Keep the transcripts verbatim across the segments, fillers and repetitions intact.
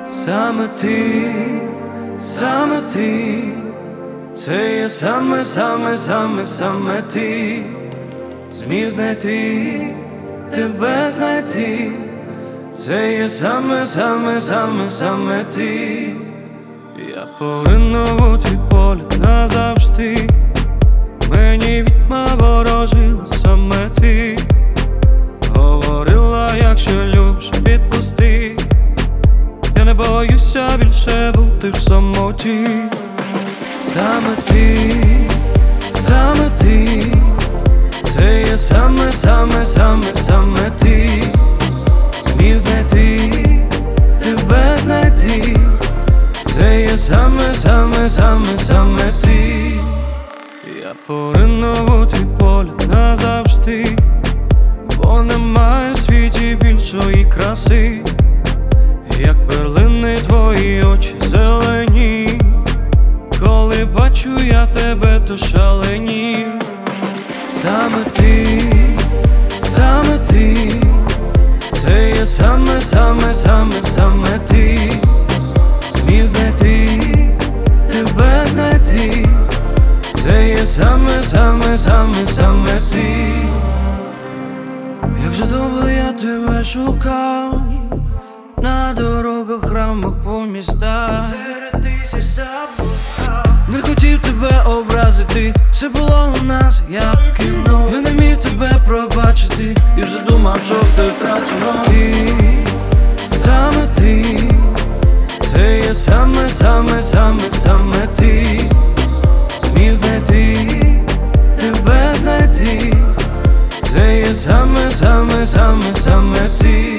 Саме ти, саме ти, це є саме, саме, саме, саме ти. Зміг знайти, тебе знайти, це є саме, саме, саме, саме ти. Я поринув у твій погляд назавжди, мені відьма ворожила саме ти. Говорила, якщо любиш, відпусти, я не боюся більше бути в самоті. Саме ти, саме ти, це є саме, саме, саме, саме ти. Зміг знайти, тебе знайти, це є саме, саме, саме, саме ти. Я поринув у твій погляд назавжди, бо немає в світі більшої краси, як перлини твої очі зелені. Коли бачу я тебе, то шаленію. Саме ти, саме ти, це є саме, саме, саме, саме ти. Зміг знайти, тебе знайти, це є саме, саме, саме, саме ти. Як же довго я тебе шукав, на дорогах, храмах, по містах, серед тисяч заблукав. Не хотів тебе образити, все було у нас як кіно. Я не міг тебе пробачити, і вже думав, що все втрачено. Ти, саме ти, це є саме, саме, саме, саме ти. Зміг знайти, тебе знайти, це є саме, саме, саме, саме ти.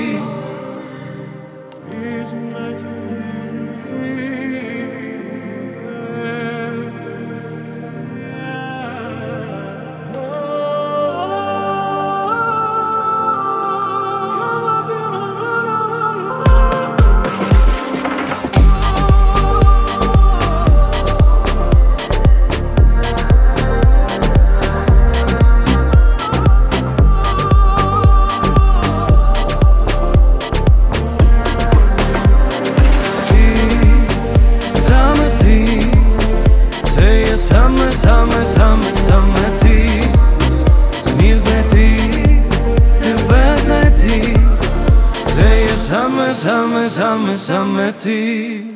Саме, саме, саме, саме ти. Зміг знайти, тебе знайти, це є саме, саме, саме, саме ти.